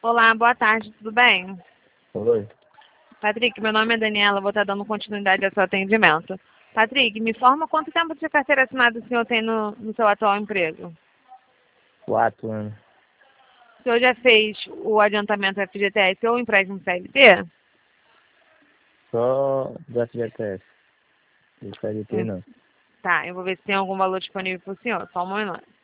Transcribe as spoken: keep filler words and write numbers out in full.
Olá, boa tarde, tudo bem? Oi. Patrick, meu nome é Daniela, vou estar dando continuidade ao seu atendimento. Patrick, me informa quanto tempo de carteira assinada o senhor tem no, no seu atual emprego? Quatro anos. O senhor já fez o adiantamento F G T S ou empréstimo C L T? Só do F G T S. Do C L T Hum. não. Tá, eu vou ver se tem algum valor disponível para o senhor, só um momento.